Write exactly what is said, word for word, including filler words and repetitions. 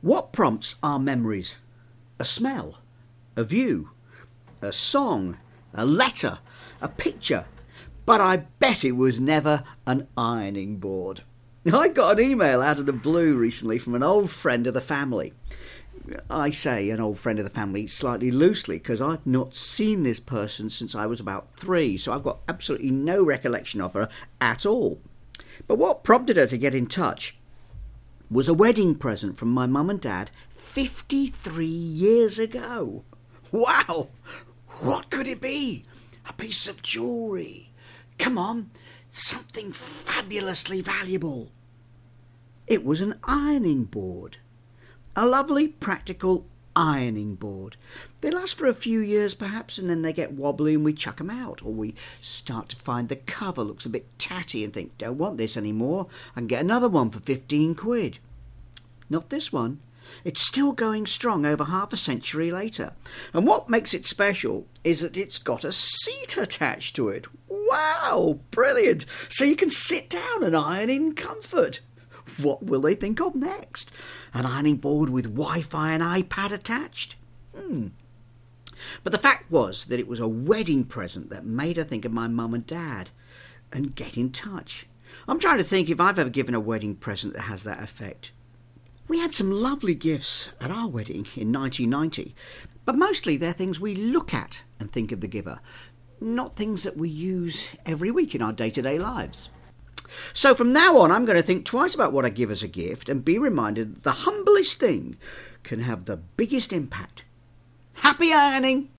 What prompts our memories? A smell, a view, a song, a letter, a picture. But I bet it was never an ironing board. I got an email out of the blue recently from an old friend of the family. I say an old friend of the family slightly loosely because I've not seen this person since I was about three, so I've got absolutely no recollection of her at all. But what prompted her to get in touch was a wedding present from my mum and dad fifty-three years ago. Wow! What could it be? A piece of jewellery. Come on, something fabulously valuable. It was an ironing board. A lovely, practical ironing board. They last for a few years perhaps, and then they get wobbly and we chuck them out, or we start to find the cover looks a bit tatty and think, don't want this anymore, I can get another one for fifteen quid. Not this one. It's still going strong over half a century later. And what makes it special is that it's got a seat attached to it. Wow, brilliant. So you can sit down and iron in comfort. What will they think of next? An ironing board with Wi-Fi and iPad attached? Hmm. But the fact was that it was a wedding present that made her think of my mum and dad and get in touch. I'm trying to think if I've ever given a wedding present that has that effect. We had some lovely gifts at our wedding in nineteen ninety, but mostly they're things we look at and think of the giver, not things that we use every week in our day-to-day lives. So from now on, I'm going to think twice about what I give as a gift and be reminded that the humblest thing can have the biggest impact. Happy ironing!